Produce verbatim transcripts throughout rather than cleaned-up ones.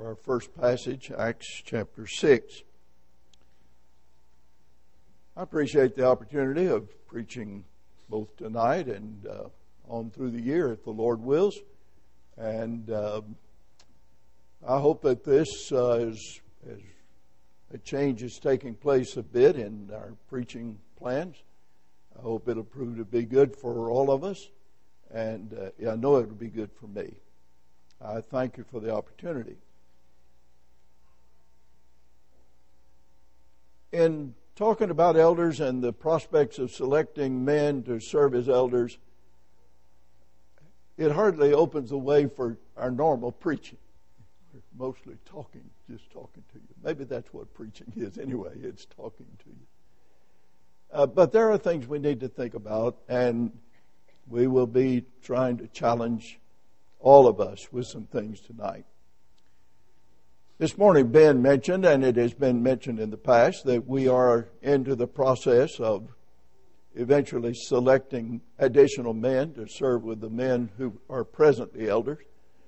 our first passage, Acts chapter six. I appreciate the opportunity of preaching both tonight and uh, on through the year, if the Lord wills. And uh, I hope that this, uh, is, is a change is taking place a bit in our preaching plans. I hope it'll prove to be good for all of us. And uh, yeah, I know it'll be good for me. I thank you for the opportunity. In talking about elders and the prospects of selecting men to serve as elders, it hardly opens the way for our normal preaching. We're mostly talking, just talking to you. Maybe that's what preaching is anyway, it's talking to you. Uh, but there are things we need to think about, and we will be trying to challenge all of us with some things tonight. This morning Ben mentioned, and it has been mentioned in the past, that we are into the process of eventually selecting additional men to serve with the men who are presently elders.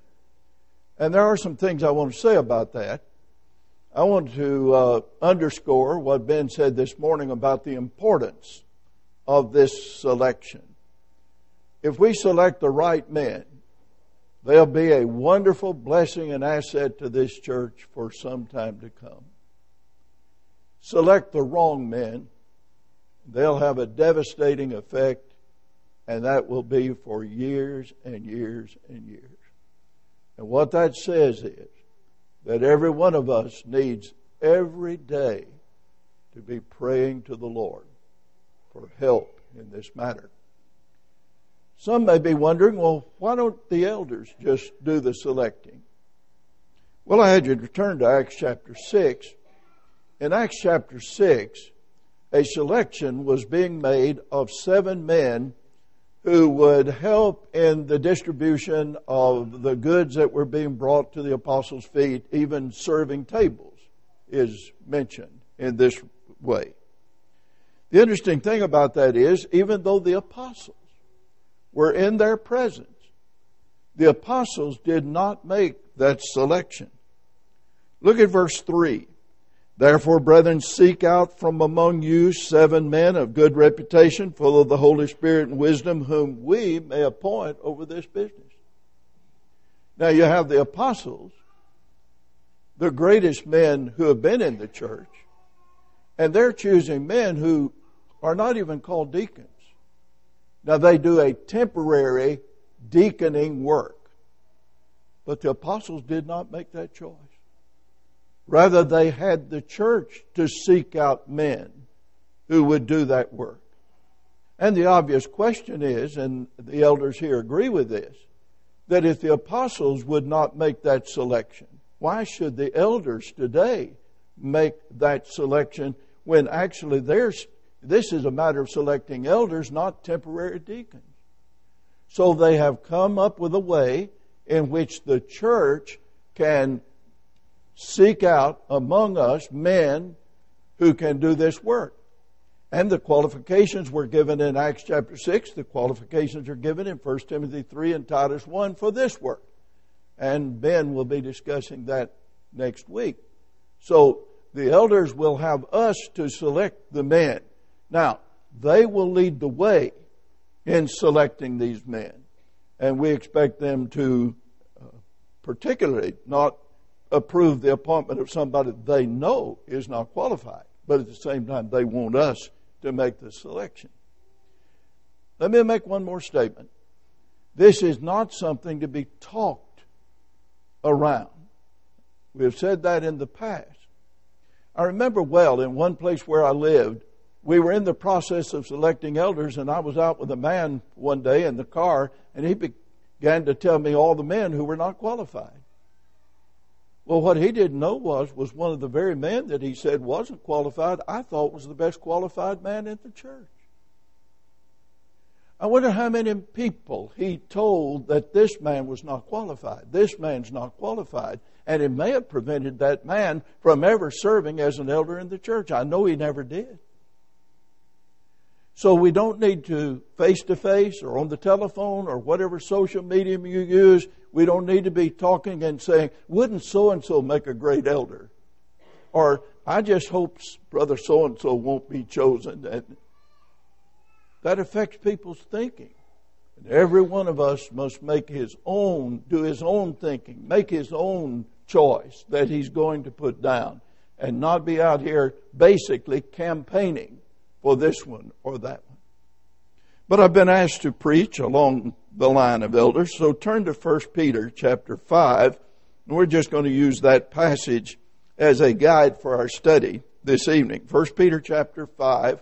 And there are some things I want to say about that. I want to uh, underscore what Ben said this morning about the importance of this selection. If we select the right men, they'll be a wonderful blessing and asset to this church for some time to come. Select the wrong men, they'll have a devastating effect, and that will be for years and years and years. And what that says is that every one of us needs every day to be praying to the Lord for help in this matter. Some may be wondering, well, why don't the elders just do the selecting? Well, I had you to turn to Acts chapter six. In Acts chapter six, a selection was being made of seven men who would help in the distribution of the goods that were being brought to the apostles' feet. Even serving tables is mentioned in this way. The interesting thing about that is, even though the apostles were in their presence, the apostles did not make that selection. Look at verse three. Therefore, brethren, seek out from among you seven men of good reputation, full of the Holy Spirit and wisdom, whom we may appoint over this business. Now you have the apostles, the greatest men who have been in the church, and they're choosing men who are not even called deacons. Now they do a temporary deaconing work, but the apostles did not make that choice. Rather, they had the church to seek out men who would do that work. And the obvious question is, and the elders here agree with this, that if the apostles would not make that selection, why should the elders today make that selection when actually there's, this is a matter of selecting elders, not temporary deacons? So they have come up with a way in which the church can seek out among us men who can do this work. And the qualifications were given in Acts chapter six. The qualifications are given in First Timothy three and Titus one for this work. And Ben will be discussing that next week. So the elders will have us to select the men. Now, they will lead the way in selecting these men. And we expect them to uh, particularly not approve the appointment of somebody they know is not qualified. But at the same time, they want us to make the selection. Let me make one more statement. This is not something to be talked around. We have said that in the past. I remember well, in one place where I lived, we were in the process of selecting elders, and I was out with a man one day in the car, and he began to tell me all the men who were not qualified. Well, what he didn't know was, was one of the very men that he said wasn't qualified, I thought was the best qualified man in the church. I wonder how many people he told that this man was not qualified. This man's not qualified. And it may have prevented that man from ever serving as an elder in the church. I know he never did. So we don't need to face-to-face or on the telephone or whatever social medium you use, we don't need to be talking and saying, wouldn't so-and-so make a great elder? Or, I just hope brother so-and-so won't be chosen. That, that affects people's thinking. And every one of us must make his own, do his own thinking, make his own choice that he's going to put down, and not be out here basically campaigning for this one or that one. But I've been asked to preach along the line of elders, so turn to First Peter chapter five, and we're just going to use that passage as a guide for our study this evening. First Peter chapter five.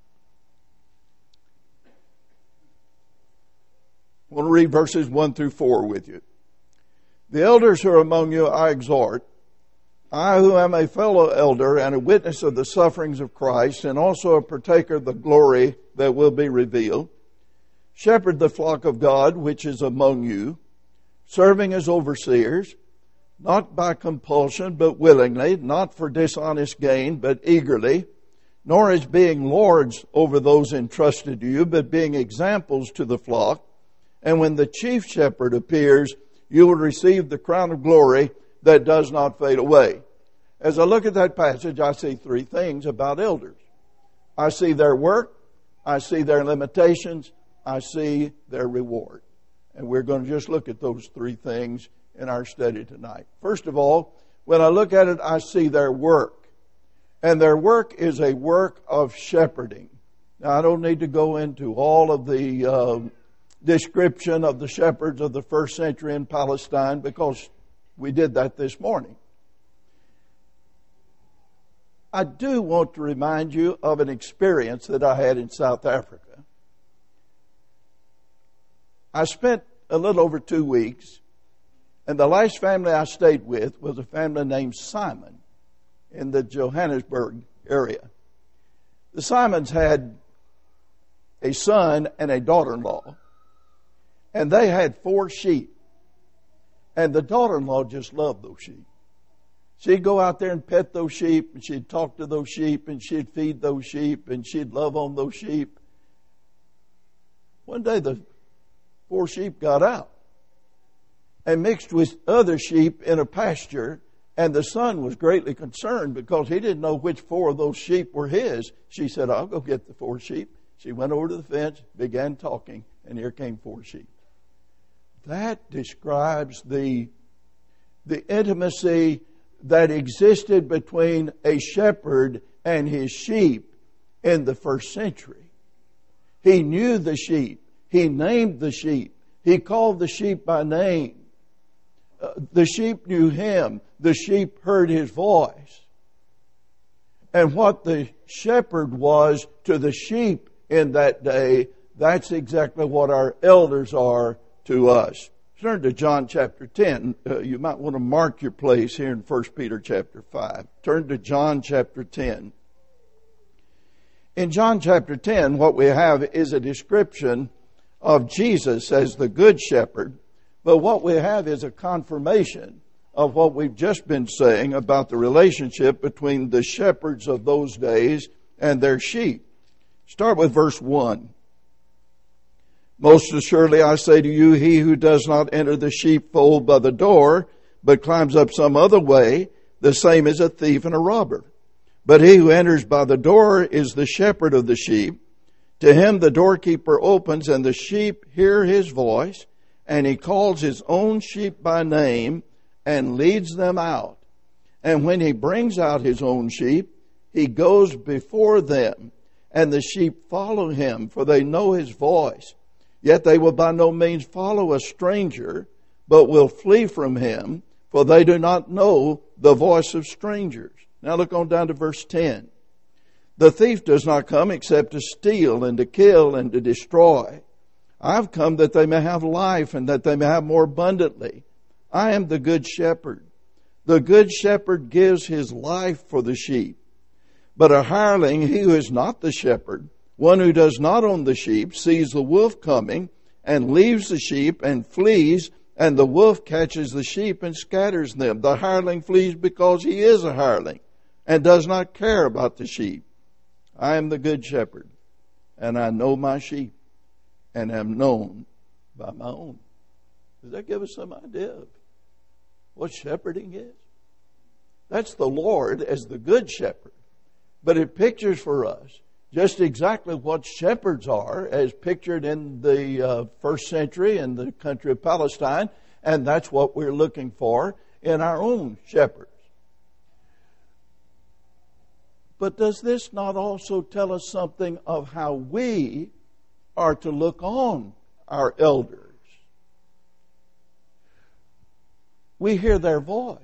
I want to read verses one through four with you. The elders who are among you I exhort, I who am a fellow elder and a witness of the sufferings of Christ, and also a partaker of the glory that will be revealed, shepherd the flock of God which is among you, serving as overseers, not by compulsion but willingly, not for dishonest gain but eagerly, nor as being lords over those entrusted to you, but being examples to the flock. And when the chief shepherd appears, you will receive the crown of glory that does not fade away. As I look at that passage, I see three things about elders. I see their work, I see their limitations, I see their reward. And we're going to just look at those three things in our study tonight. First of all, when I look at it, I see their work. And their work is a work of shepherding. Now, I don't need to go into all of the uh, description of the shepherds of the first century in Palestine, because we did that this morning. I do want to remind you of an experience that I had in South Africa. I spent a little over two weeks, and the last family I stayed with was a family named Simon in the Johannesburg area. The Simons had a son and a daughter-in-law, and they had four sheep. And the daughter-in-law just loved those sheep. She'd go out there and pet those sheep, and she'd talk to those sheep, and she'd feed those sheep, and she'd love on those sheep. One day the four sheep got out and mixed with other sheep in a pasture, and the son was greatly concerned because he didn't know which four of those sheep were his. She said, I'll go get the four sheep. She went over to the fence, began talking, and here came four sheep. That describes the, the intimacy that existed between a shepherd and his sheep in the first century. He knew the sheep. He named the sheep. He called the sheep by name. Uh, the sheep knew him. The sheep heard his voice. And what the shepherd was to the sheep in that day, that's exactly what our elders are to us. Turn to John chapter ten. Uh, you might want to mark your place here in First Peter chapter five. Turn to John chapter ten. In John chapter ten, what we have is a description of Jesus as the good shepherd, but what we have is a confirmation of what we've just been saying about the relationship between the shepherds of those days and their sheep. Start with verse one. Most assuredly I say to you, he who does not enter the sheepfold by the door, but climbs up some other way, the same is a thief and a robber. But he who enters by the door is the shepherd of the sheep. To him the doorkeeper opens, and the sheep hear his voice, and he calls his own sheep by name and leads them out. And when he brings out his own sheep, he goes before them, and the sheep follow him, for they know his voice. Yet they will by no means follow a stranger, but will flee from him, for they do not know the voice of strangers. Now look on down to verse ten. The thief does not come except to steal and to kill and to destroy. I've come that they may have life and that they may have more abundantly. I am the good shepherd. The good shepherd gives his life for the sheep. But a hireling, he who is not the shepherd, one who does not own the sheep, sees the wolf coming and leaves the sheep and flees, and the wolf catches the sheep and scatters them. The hireling flees because he is a hireling and does not care about the sheep. I am the good shepherd. and I know my sheep, and am known by my own. Does that give us some idea of what shepherding is? That's the Lord as the good shepherd. But it pictures for us just exactly what shepherds are as pictured in the uh, first century in the country of Palestine. And that's what we're looking for in our own shepherds. But does this not also tell us something of how we are to look on our elders? We hear their voice.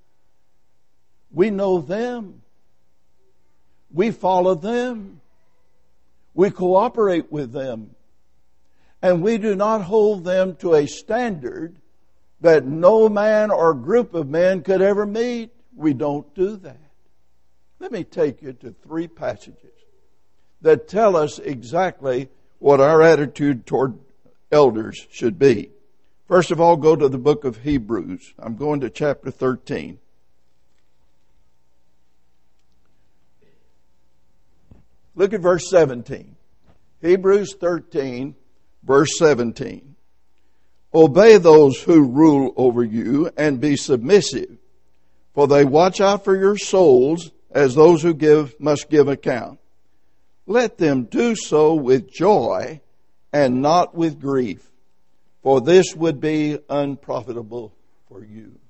We know them. We follow them. We cooperate with them. And we do not hold them to a standard that no man or group of men could ever meet. We don't do that. Let me take you to three passages that tell us exactly what our attitude toward elders should be. First of all, go to the book of Hebrews. I'm going to chapter thirteen. Look at verse seventeen. Hebrews thirteen, verse seventeen. Obey those who rule over you and be submissive, for they watch out for your souls as those who give must give account. Let them do so with joy and not with grief, for this would be unprofitable for you.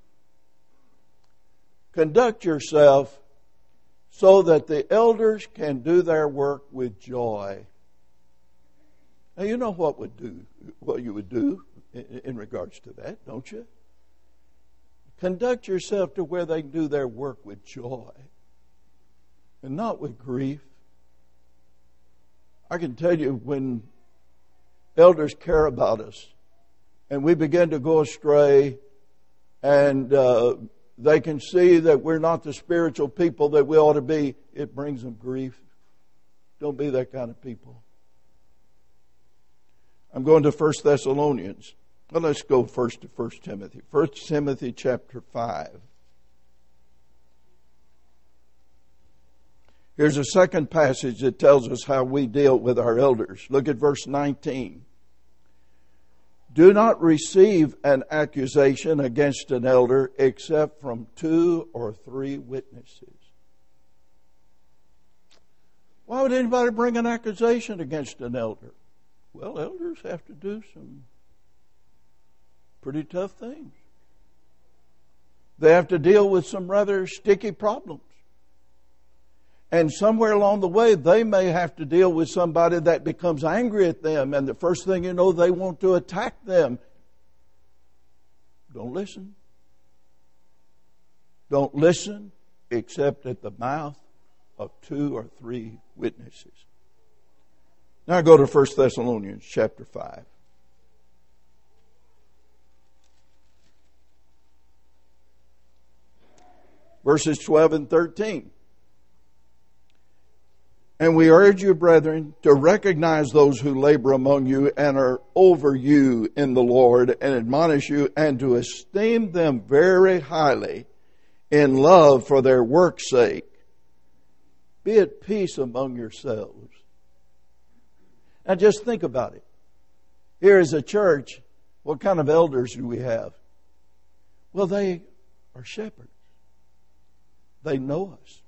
Conduct yourself so that the elders can do their work with joy. Now you know what would do what you would do in, in regards to that, don't you? Conduct yourself to where they can do their work with joy and not with grief. I can tell you when elders care about us and we begin to go astray and uh, they can see that we're not the spiritual people that we ought to be, it brings them grief. Don't be that kind of people. I'm going to First Thessalonians. Well, let's go first to First Timothy. First Timothy chapter five. Here's a second passage that tells us how we deal with our elders. Look at verse nineteen. Do not receive an accusation against an elder except from two or three witnesses. Why would anybody bring an accusation against an elder? Well, elders have to do some pretty tough things. They have to deal with some rather sticky problems. And somewhere along the way, they may have to deal with somebody that becomes angry at them. And the first thing you know, they want to attack them. Don't listen. Don't listen except at the mouth of two or three witnesses. Now go to First Thessalonians chapter five. Verses twelve and thirteen. And we urge you, brethren, to recognize those who labor among you and are over you in the Lord and admonish you, and to esteem them very highly in love for their work's sake. Be at peace among yourselves. Now just think about it. Here is a church. What kind of elders do we have? Well, they are shepherds. They know us.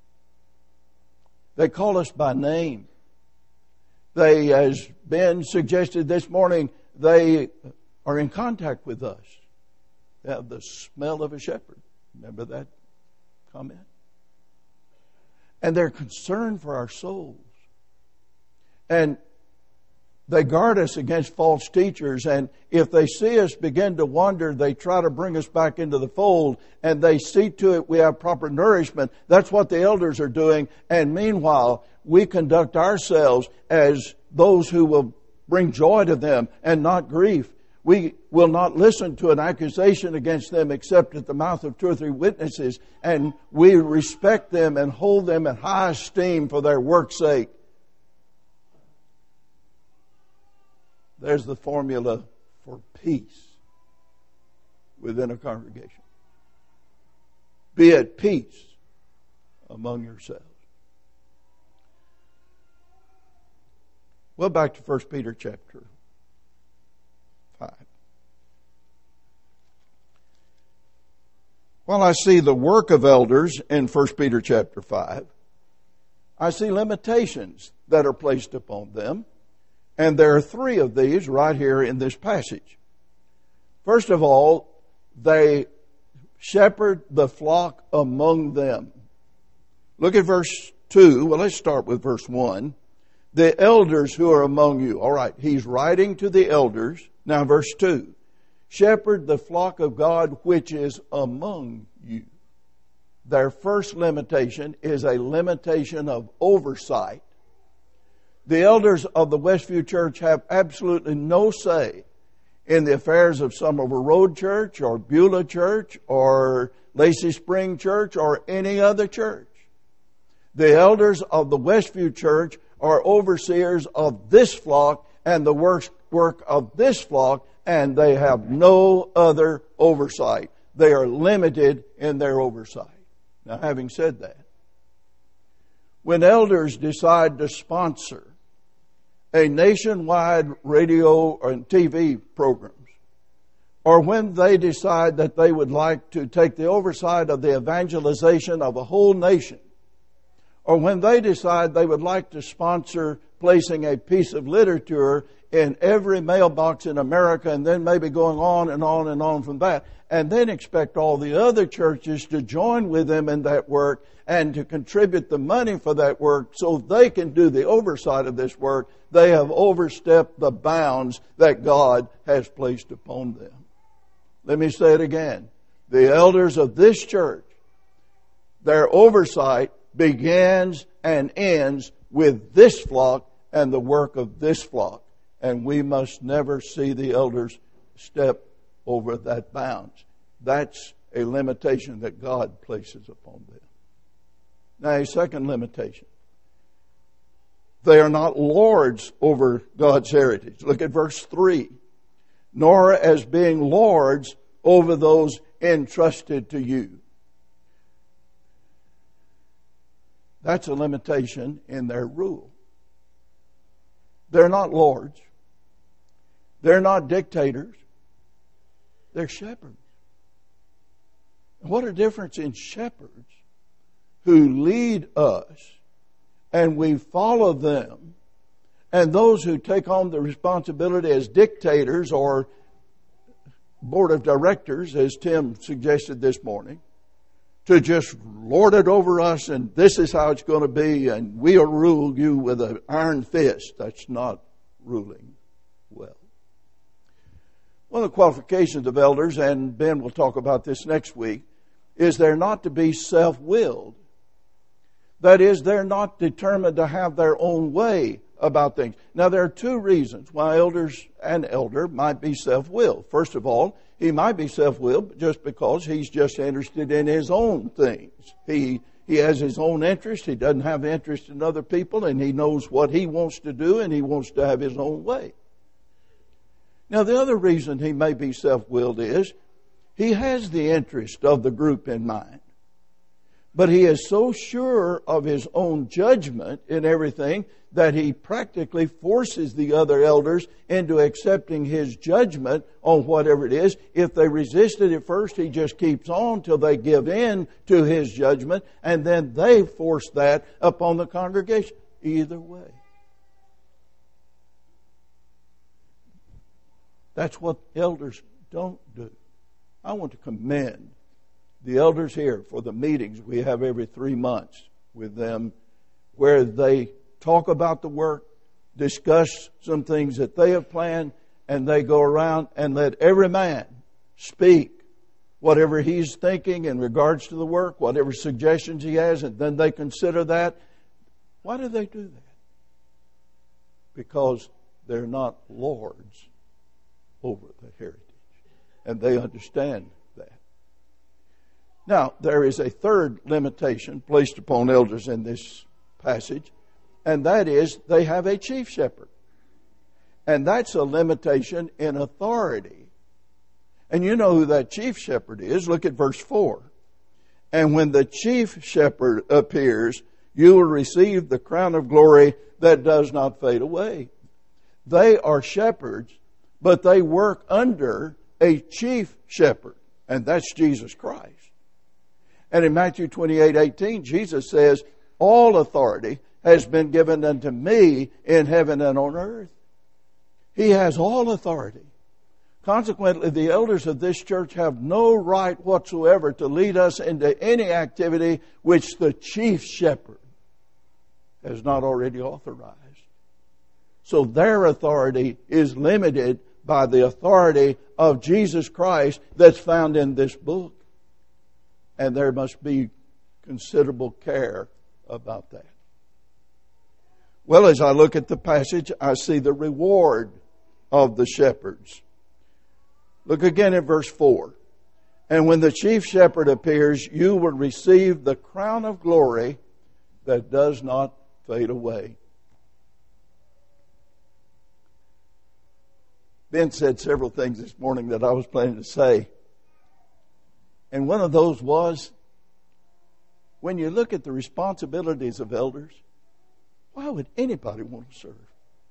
They call us by name. They, as Ben suggested this morning, they are in contact with us. They have the smell of a shepherd. Remember that comment? And they're concerned for our souls. And they guard us against false teachers, and if they see us begin to wander, they try to bring us back into the fold, and they see to it we have proper nourishment. That's what the elders are doing, and meanwhile, we conduct ourselves as those who will bring joy to them and not grief. We will not listen to an accusation against them except at the mouth of two or three witnesses, and we respect them and hold them in high esteem for their work's sake. There's the formula for peace within a congregation. Be at peace among yourselves. Well, back to First Peter chapter five. While I see the work of elders in First Peter chapter five, I see limitations that are placed upon them. And there are three of these right here in this passage. First of all, they shepherd the flock among them. Look at verse two. Well, let's start with verse one. The elders who are among you. All right, he's writing to the elders. Now verse two. Shepherd the flock of God which is among you. Their first limitation is a limitation of oversight. The elders of the Westview Church have absolutely no say in the affairs of Somerville Road Church or Beulah Church or Lacey Spring Church or any other church. The elders of the Westview Church are overseers of this flock and the work of this flock, and they have no other oversight. They are limited in their oversight. Now, having said that, when elders decide to sponsor a nationwide radio and T V programs, or when they decide that they would like to take the oversight of the evangelization of a whole nation, or when they decide they would like to sponsor placing a piece of literature in every mailbox in America, and then maybe going on and on and on from that, and then expect all the other churches to join with them in that work and to contribute the money for that work so they can do the oversight of this work, they have overstepped the bounds that God has placed upon them. Let me say it again. The elders of this church, their oversight begins and ends with this flock and the work of this flock. And we must never see the elders step over that bounds. That's a limitation that God places upon them. Now, a second limitation. They are not lords over God's heritage. Look at verse three. Nor as being lords over those entrusted to you. That's a limitation in their rule. They're not lords. They're not dictators. They're shepherds. What a difference in shepherds who lead us and we follow them, and those who take on the responsibility as dictators or board of directors, as Tim suggested this morning, to just lord it over us and this is how it's going to be and we'll rule you with an iron fist. That's not ruling well. One of the qualifications of elders, and Ben will talk about this next week, is they're not to be self-willed. That is, they're not determined to have their own way about things. Now, there are two reasons why elders, an elder might be self-willed. First of all, he might be self-willed just because he's just interested in his own things. He he has his own interest. He doesn't have interest in other people, and he knows what he wants to do, and he wants to have his own way. Now, the other reason he may be self-willed is he has the interest of the group in mind. But he is so sure of his own judgment in everything that he practically forces the other elders into accepting his judgment on whatever it is. If they resist it at first, he just keeps on till they give in to his judgment, and then they force that upon the congregation. Either way. That's what elders don't do. I want to commend the elders here for the meetings we have every three months with them where they talk about the work, discuss some things that they have planned, and they go around and let every man speak whatever he's thinking in regards to the work, whatever suggestions he has, and then they consider that. Why do they do that? Because they're not lords over the heritage. And they understand that. Now, there is a third limitation placed upon elders in this passage, and that is they have a chief shepherd. And that's a limitation in authority. And you know who that chief shepherd is. Look at verse four. And when the chief shepherd appears, you will receive the crown of glory that does not fade away. They are shepherds, but they work under a chief shepherd, and that's Jesus Christ. And in Matthew twenty-eight eighteen, Jesus says, all authority has been given unto me in heaven and on earth. He has all authority. Consequently, the elders of this church have no right whatsoever to lead us into any activity which the chief shepherd has not already authorized. So their authority is limited by the authority of Jesus Christ that's found in this book. And there must be considerable care about that. Well, as I look at the passage, I see the reward of the shepherds. Look again at verse four. And when the chief shepherd appears, you will receive the crown of glory that does not fade away. Ben said several things this morning that I was planning to say. And one of those was, when you look at the responsibilities of elders, why would anybody want to serve?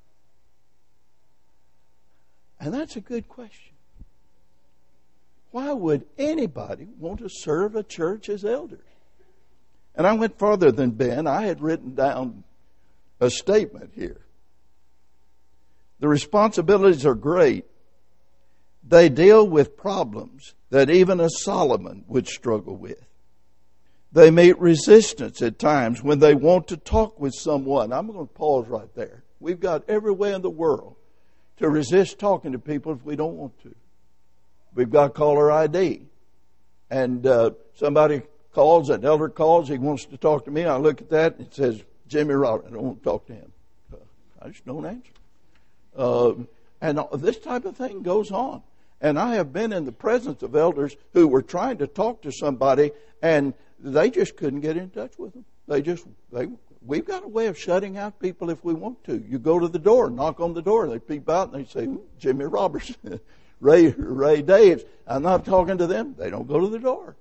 And that's a good question. Why would anybody want to serve a church as elders? And I went farther than Ben. I had written down a statement here. The responsibilities are great. They deal with problems that even a Solomon would struggle with. They meet resistance at times when they want to talk with someone. I'm going to pause right there. We've got every way in the world to resist talking to people if we don't want to. We've got caller I D. And uh, somebody calls, an elder calls, he wants to talk to me. I look at that and it says, Jimmy Roberts. I don't want to talk to him. Uh, I just don't answer. Uh, and this type of thing goes on. And I have been in the presence of elders who were trying to talk to somebody and they just couldn't get in touch with them. They just, they, we've got a way of shutting out people if we want to. You go to the door, knock on the door, they peep out and they say, Jimmy Roberts, Ray, Ray Daves. I'm not talking to them. They don't go to the door.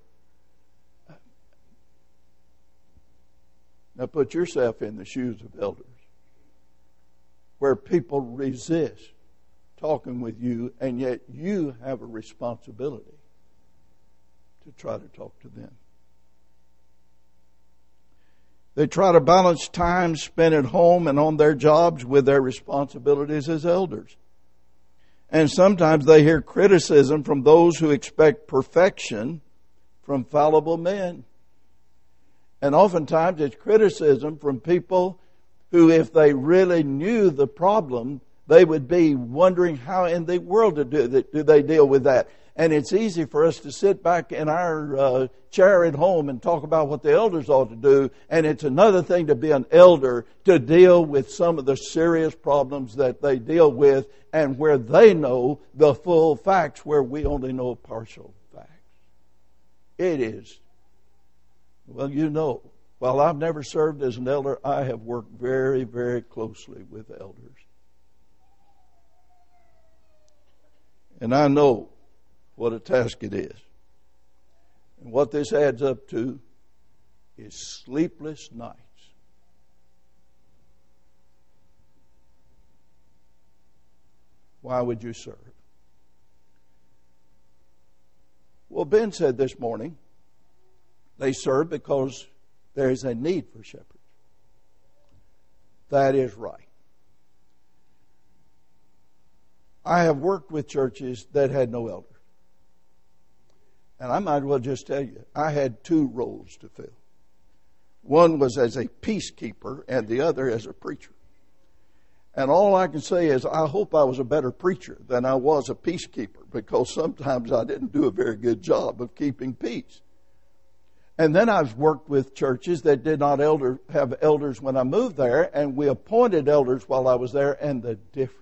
Now put yourself in the shoes of elders where people resist talking with you, and yet you have a responsibility to try to talk to them. They try to balance time spent at home and on their jobs with their responsibilities as elders. And sometimes they hear criticism from those who expect perfection from fallible men. And oftentimes it's criticism from people who, if they really knew the problem, they would be wondering how in the world to do, that, do they deal with that. And it's easy for us to sit back in our uh, chair at home and talk about what the elders ought to do. And it's another thing to be an elder to deal with some of the serious problems that they deal with and where they know the full facts, where we only know partial facts. It is, well, you know, while I've never served as an elder, I have worked very, very closely with elders. And I know what a task it is. And what this adds up to is sleepless nights. Why would you serve? Well, Ben said this morning, they serve because there is a need for shepherds. That is right. I have worked with churches that had no elder. And I might as well just tell you, I had two roles to fill. One was as a peacekeeper and the other as a preacher. And all I can say is I hope I was a better preacher than I was a peacekeeper, because sometimes I didn't do a very good job of keeping peace. And then I've worked with churches that did not elder, have elders when I moved there, and we appointed elders while I was there, and the difference,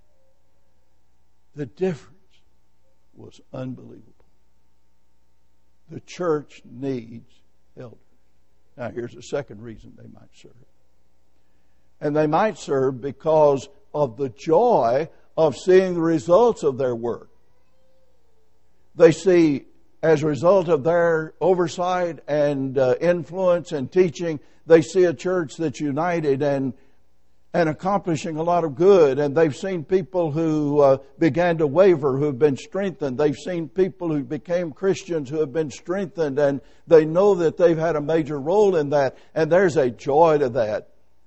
the difference was unbelievable. The church needs elders. Now here's a second reason they might serve. And they might serve because of the joy of seeing the results of their work. They see, as a result of their oversight and uh, influence and teaching, they see a church that's united and and accomplishing a lot of good. And they've seen people who uh, began to waver who have been strengthened. They've seen people who became Christians who have been strengthened, and they know that they've had a major role in that. And there's a joy to that.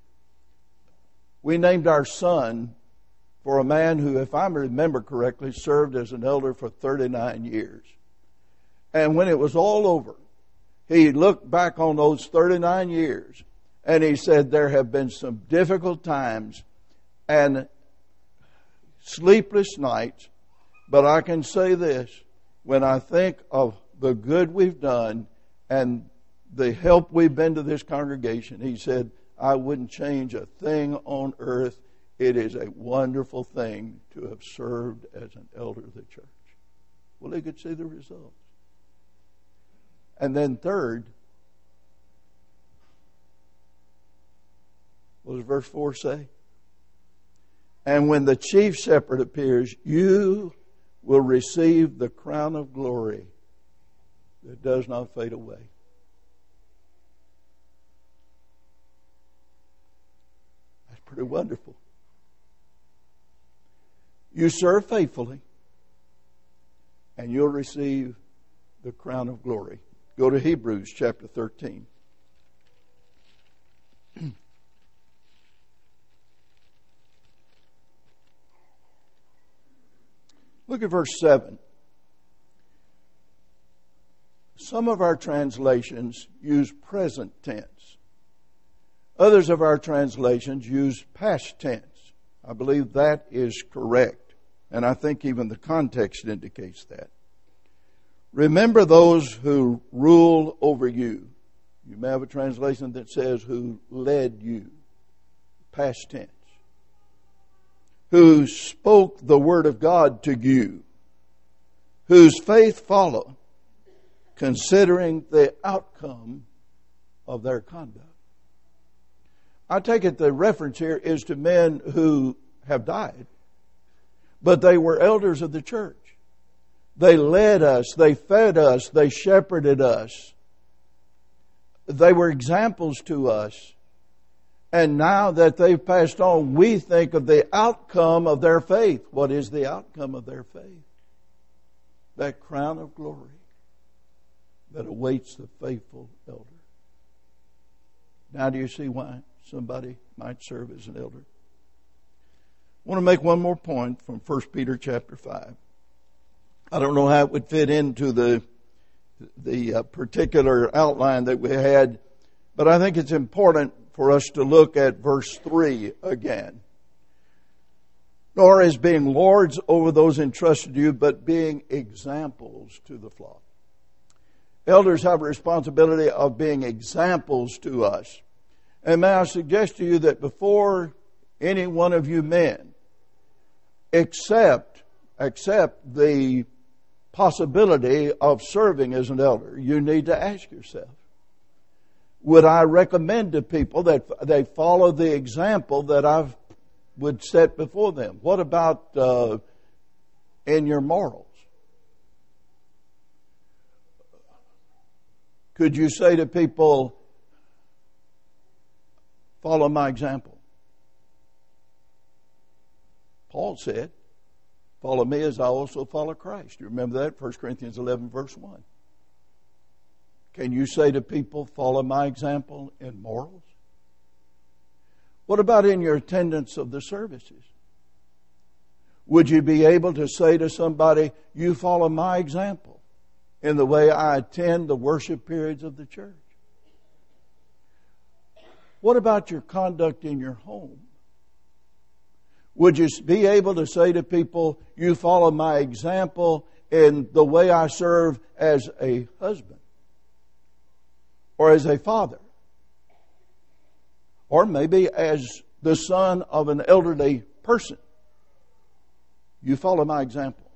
We named our son for a man who, if I remember correctly, served as an elder for thirty-nine years. And when it was all over, he looked back on those thirty-nine years and he said, there have been some difficult times and sleepless nights, but I can say this, when I think of the good we've done and the help we've been to this congregation, he said, I wouldn't change a thing on earth. It is a wonderful thing to have served as an elder of the church. Well, they could see the results. And then third, what does verse four say? And when the chief shepherd appears, you will receive the crown of glory that does not fade away. That's pretty wonderful. You serve faithfully, and you'll receive the crown of glory. Go to Hebrews chapter thirteen. Look at verse seven. Some of our translations use present tense. Others of our translations use past tense. I believe that is correct. And I think even the context indicates that. Remember those who rule over you. You may have a translation that says who led you. Past tense. Who spoke the word of God to you, whose faith follow, considering the outcome of their conduct. I take it the reference here is to men who have died, but they were elders of the church. They led us, they fed us, they shepherded us. They were examples to us. And now that they've passed on, we think of the outcome of their faith. What is the outcome of their faith? That crown of glory that awaits the faithful elder. Now do you see why somebody might serve as an elder? I want to make one more point from First Peter chapter five. I don't know how it would fit into the, the uh, particular outline that we had, but I think it's important for us to look at verse three again. Nor as being lords over those entrusted to you, but being examples to the flock. Elders have a responsibility of being examples to us. And may I suggest to you that before any one of you men accept, accept the possibility of serving as an elder, you need to ask yourself, would I recommend to people that they follow the example that I would set before them? What about uh, in your morals? Could you say to people, follow my example? Paul said, follow me as I also follow Christ. You remember that? First Corinthians eleven verse one. Can you say to people, follow my example in morals? What about in your attendance of the services? Would you be able to say to somebody, you follow my example in the way I attend the worship periods of the church? What about your conduct in your home? Would you be able to say to people, you follow my example in the way I serve as a husband? Or as a father? Or maybe as the son of an elderly person? You follow my example.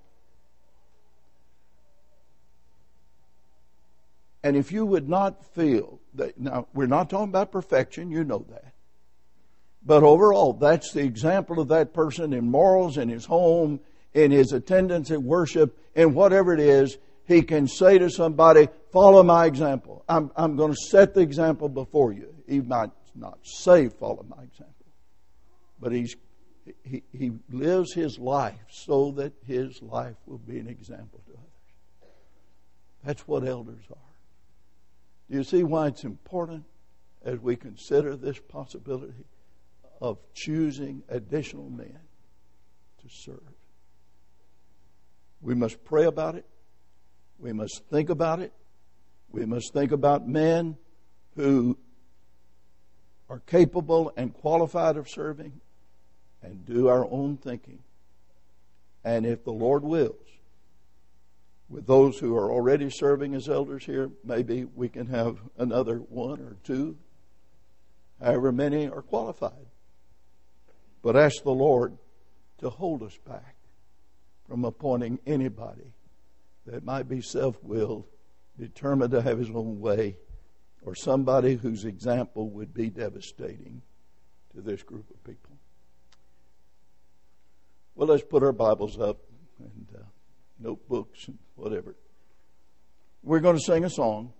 And if you would not feel that, now we're not talking about perfection, you know that. But overall, that's the example of that person in morals, in his home, in his attendance at worship, in whatever it is, he can say to somebody, follow my example. I'm, I'm going to set the example before you. He might not say, follow my example. but he's he, he lives his life so that his life will be an example to others. That's what elders are. Do you see why it's important as we consider this possibility of choosing additional men to serve? We must pray about it. We must think about it. We must think about men who are capable and qualified of serving, and do our own thinking. And if the Lord wills, with those who are already serving as elders here, maybe we can have another one or two, however many are qualified. But ask the Lord to hold us back from appointing anybody that might be self-willed, determined to have his own way, or somebody whose example would be devastating to this group of people. Well, let's put our Bibles up and uh, notebooks and whatever. We're going to sing a song.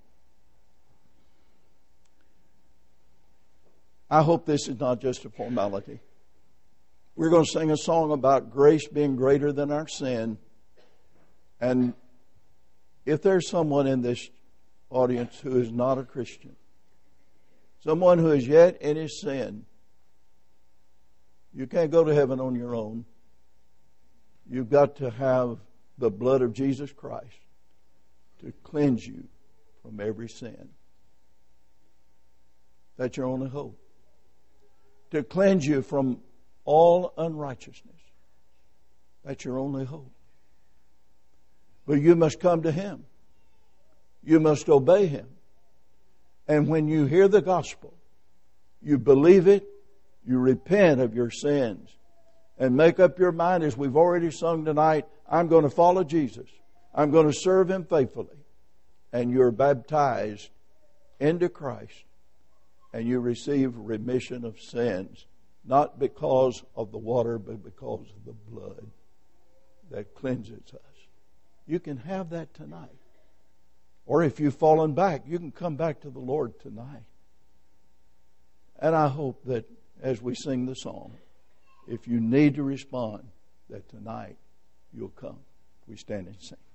I hope this is not just a formality. We're going to sing a song about grace being greater than our sin. And if there's someone in this audience who is not a Christian, someone who is yet in his sin, you can't go to heaven on your own. You've got to have the blood of Jesus Christ to cleanse you from every sin. That's your only hope. To cleanse you from all unrighteousness. That's your only hope. But you must come to Him. You must obey Him. And when you hear the gospel, you believe it, you repent of your sins, and make up your mind, as we've already sung tonight, I'm going to follow Jesus. I'm going to serve Him faithfully. And you're baptized into Christ, and you receive remission of sins, not because of the water, but because of the blood that cleanses us. You can have that tonight. Or if you've fallen back, you can come back to the Lord tonight. And I hope that as we sing the song, if you need to respond, that tonight you'll come. We stand and sing.